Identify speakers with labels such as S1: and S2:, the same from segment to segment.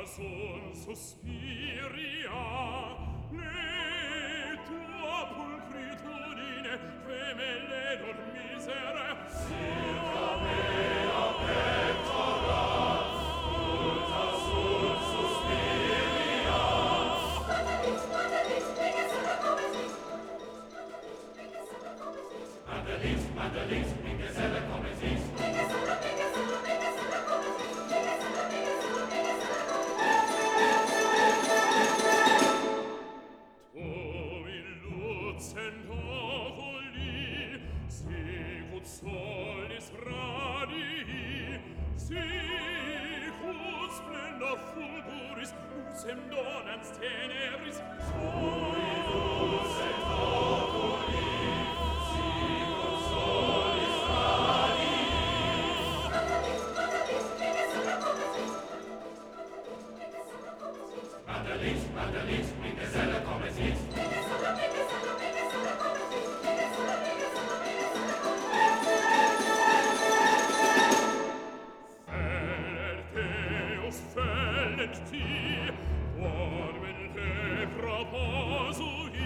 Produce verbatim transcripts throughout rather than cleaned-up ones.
S1: son sospiria, ne tua pulcritudine, femelle dormisere, circa mea pectora, multa son sospiria. Mandelins, mandelins, in geselle come sis. Solis radii, sicut splendor fulguris, lucem donans teneris, solis et oculi, sicut solis radii. Mandelins, mandelins, in geselle come sis. Fellet ti, quodmen te proposui,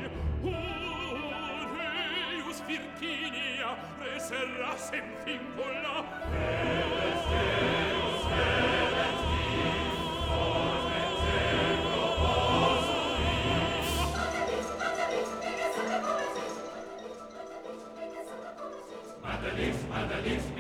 S1: ut eius Virginia reserra sem vincula. Fellet Deus, fellet ti, quodmen te proposui. Mandelins, mandelins,